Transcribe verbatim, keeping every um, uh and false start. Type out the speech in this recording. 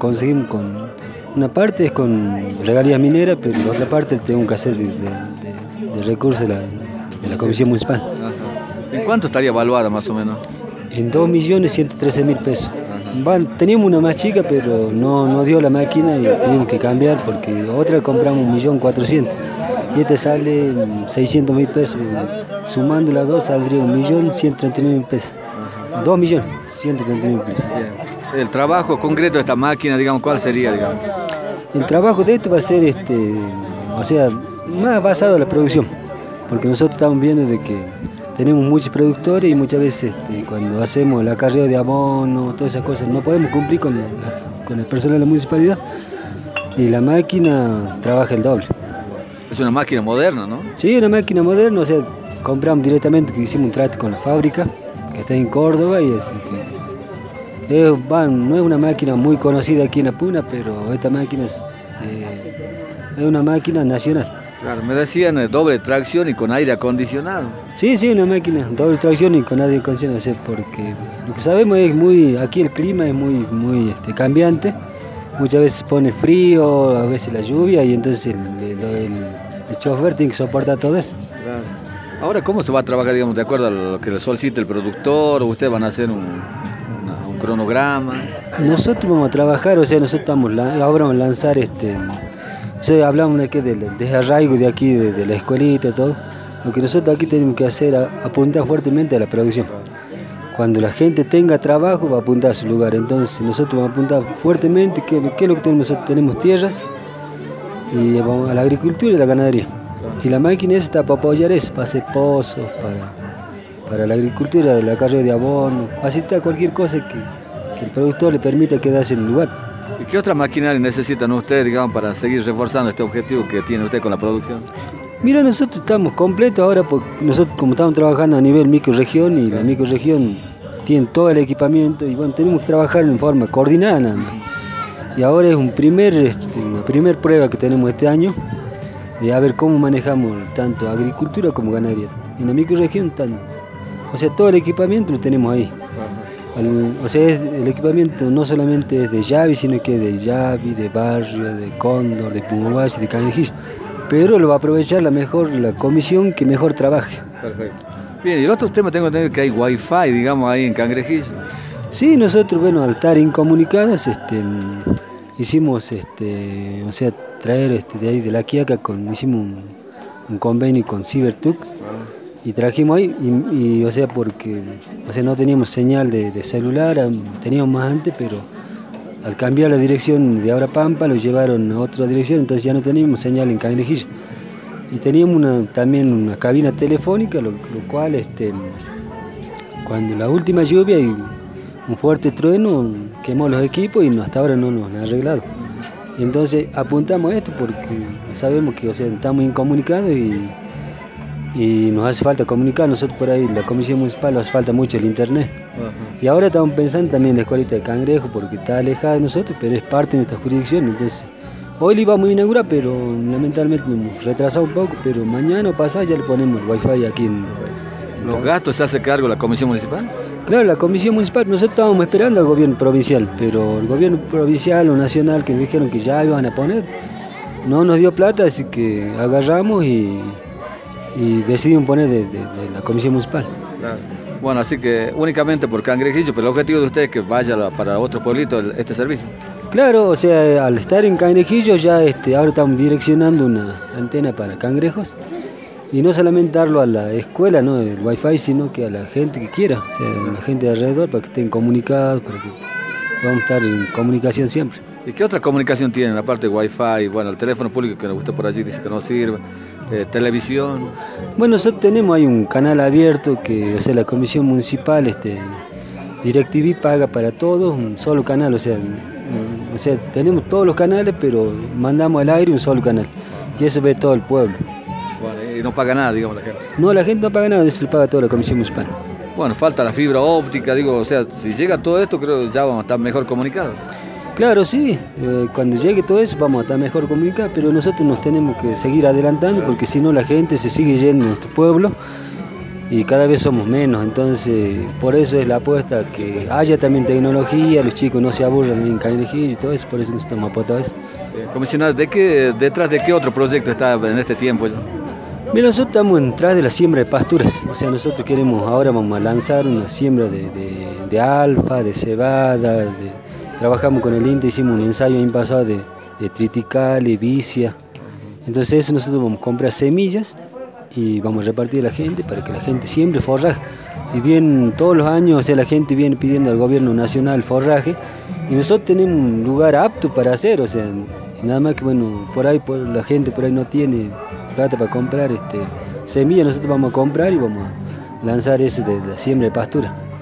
conseguimos con... Una parte es con regalías mineras, pero la otra parte tengo que hacer de, de, de, de recursos de la, de la Comisión Municipal. Ajá. ¿En cuánto estaría evaluada más o menos? En dos millones ciento trece mil pesos. Bueno, teníamos una más chica, pero no, no dio la máquina y tuvimos que cambiar porque otra compramos un millón cuatrocientos. Y esta sale seiscientos mil pesos. Sumando las dos saldría un millón ciento treinta y nueve mil pesos. Dos millones ciento treinta y nueve mil pesos. Bien. El trabajo concreto de esta máquina, digamos, ¿cuál sería, digamos? El trabajo de esto va a ser, este, o sea, más basado en la producción, porque nosotros estamos viendo de que tenemos muchos productores y muchas veces este, cuando hacemos el acarreo de abono, todas esas cosas, no podemos cumplir con, la, con el personal de la municipalidad y la máquina trabaja el doble. Es una máquina moderna, ¿no? Sí, una máquina moderna, o sea, compramos directamente, que hicimos un trato con la fábrica, que está en Córdoba, y así que... Es, bueno, no es una máquina muy conocida aquí en La Puna, pero esta máquina es, eh, es una máquina nacional. Claro, me decían eh, doble tracción y con aire acondicionado. Sí, sí, una máquina doble tracción y con aire acondicionado, porque lo que sabemos es muy, aquí el clima es muy, muy este, cambiante. Muchas veces pone frío, a veces la lluvia, y entonces el, el, el, el chofer tiene que soportar todo eso. Claro. Ahora, ¿cómo se va a trabajar, digamos, de acuerdo a lo que le solicite el productor? ¿O ustedes van a hacer un, una, un cronograma? Nosotros vamos a trabajar, o sea, nosotros estamos, ahora vamos a lanzar, este, o sea, hablamos de, de, de arraigo de aquí, de, de la escuelita y todo. Lo que nosotros aquí tenemos que hacer es apuntar fuertemente a la producción. Cuando la gente tenga trabajo, va a apuntar a su lugar. Entonces, nosotros vamos a apuntar fuertemente qué, qué es lo que tenemos. Nosotros tenemos tierras, y vamos a la agricultura y la ganadería. Y la máquina esa está para apoyar eso, para hacer pozos, para, para la agricultura, el acarreo de abono, facilitar cualquier cosa que, que el productor le permita quedarse en el lugar. ¿Y qué otra maquinaria necesitan ustedes, digamos, para seguir reforzando este objetivo que tiene usted con la producción? Mira, nosotros estamos completos ahora, porque nosotros como estamos trabajando a nivel microrregión, y la microrregión tiene todo el equipamiento, y bueno, tenemos que trabajar en forma coordinada nada más. Y ahora es un primer, este, una primer prueba que tenemos este año, de a ver cómo manejamos tanto agricultura como ganadería. En la microrregión, tan, o sea, todo el equipamiento lo tenemos ahí. Al, o sea, es, el equipamiento no solamente es de Yavi, sino que es de Yavi, de Barrio, de Cóndor, de Pumahuasi, de Cangrejillo. Pero lo va a aprovechar la mejor la comisión que mejor trabaje. Perfecto. Bien, y el otro tema tengo entendido que hay wifi, digamos, ahí en Cangrejillo. Sí, nosotros, bueno, al estar incomunicados, este, hicimos, este, o sea, traer este, de ahí de La Quiaca, con, hicimos un, un convenio con Cybertux, y trajimos ahí, y, y, o sea, porque, o sea, no teníamos señal de, de celular, teníamos más antes, pero al cambiar la dirección de Abra Pampa lo llevaron a otra dirección, entonces ya no teníamos señal en Cangrejillo. Y teníamos una, también una cabina telefónica, lo, lo cual, este, cuando la última lluvia y un fuerte trueno quemó los equipos y hasta ahora no nos han arreglado. Y entonces apuntamos a esto porque sabemos que, o sea, estamos incomunicados y, y nos hace falta comunicar. Nosotros por ahí, la Comisión Municipal, nos hace falta mucho el internet. Uh-huh. Y ahora estamos pensando también en la escuelita de Cangrejo, porque está alejada de nosotros, pero es parte de nuestra jurisdicción. Entonces, hoy le íbamos a inaugurar, pero lamentablemente nos hemos retrasado un poco, pero mañana o pasado ya le ponemos el wifi aquí en... en ¿Los gastos se hace cargo la Comisión Municipal? Claro, la Comisión Municipal, nosotros estábamos esperando al gobierno provincial, pero el gobierno provincial o nacional que dijeron que ya iban a poner, no nos dio plata, así que agarramos y, y decidimos poner de, de, de la Comisión Municipal. Claro. Bueno, así que únicamente por Cangrejillo, pero el objetivo de ustedes es que vaya para otro pueblito este servicio. Claro, o sea, al estar en Cangrejillo ya este, ahora estamos direccionando una antena para cangrejos. Y no solamente darlo a la escuela, ¿no?, el wifi, sino que a la gente que quiera, o sea, a la gente de alrededor, para que estén comunicados, para que podamos estar en comunicación siempre. ¿Y qué otra comunicación tienen, aparte de wifi? Bueno, el teléfono público que nos gusta por allí dice que no sirve, eh, televisión. Bueno, nosotros tenemos ahí un canal abierto que, o sea, la Comisión Municipal, este, DirecTV paga para todos un solo canal, o sea, un, o sea, tenemos todos los canales, pero mandamos al aire un solo canal, y eso ve todo el pueblo. Y no paga nada, digamos, la gente. No, la gente no paga nada, eso le paga toda la Comisión Municipal. Bueno, falta la fibra óptica, digo, o sea, si llega todo esto, creo que ya vamos a estar mejor comunicados. Claro, sí, eh, cuando llegue todo eso vamos a estar mejor comunicados, pero nosotros nos tenemos que seguir adelantando, porque si no la gente se sigue yendo a nuestro pueblo, y cada vez somos menos, entonces por eso es la apuesta, que haya también tecnología, los chicos no se aburran en Cainejillo y todo eso, por eso nos estamos apostando a eso. Comisionado, ¿de qué, detrás de qué otro proyecto está en este tiempo? Mira, nosotros estamos detrás de la siembra de pasturas, o sea, nosotros queremos, ahora vamos a lanzar una siembra de, de, de alfa, de cebada, de, trabajamos con el INTA, hicimos un ensayo en pasado de, de triticale y vicia, entonces eso nosotros vamos a comprar semillas y vamos a repartir a la gente para que la gente siembre forraje. Si bien todos los años, o sea, la gente viene pidiendo al gobierno nacional forraje y nosotros tenemos un lugar apto para hacer, o sea, nada más que bueno, por ahí por, la gente por ahí no tiene plata para comprar este, semillas, nosotros vamos a comprar y vamos a lanzar eso de la siembra de pastura.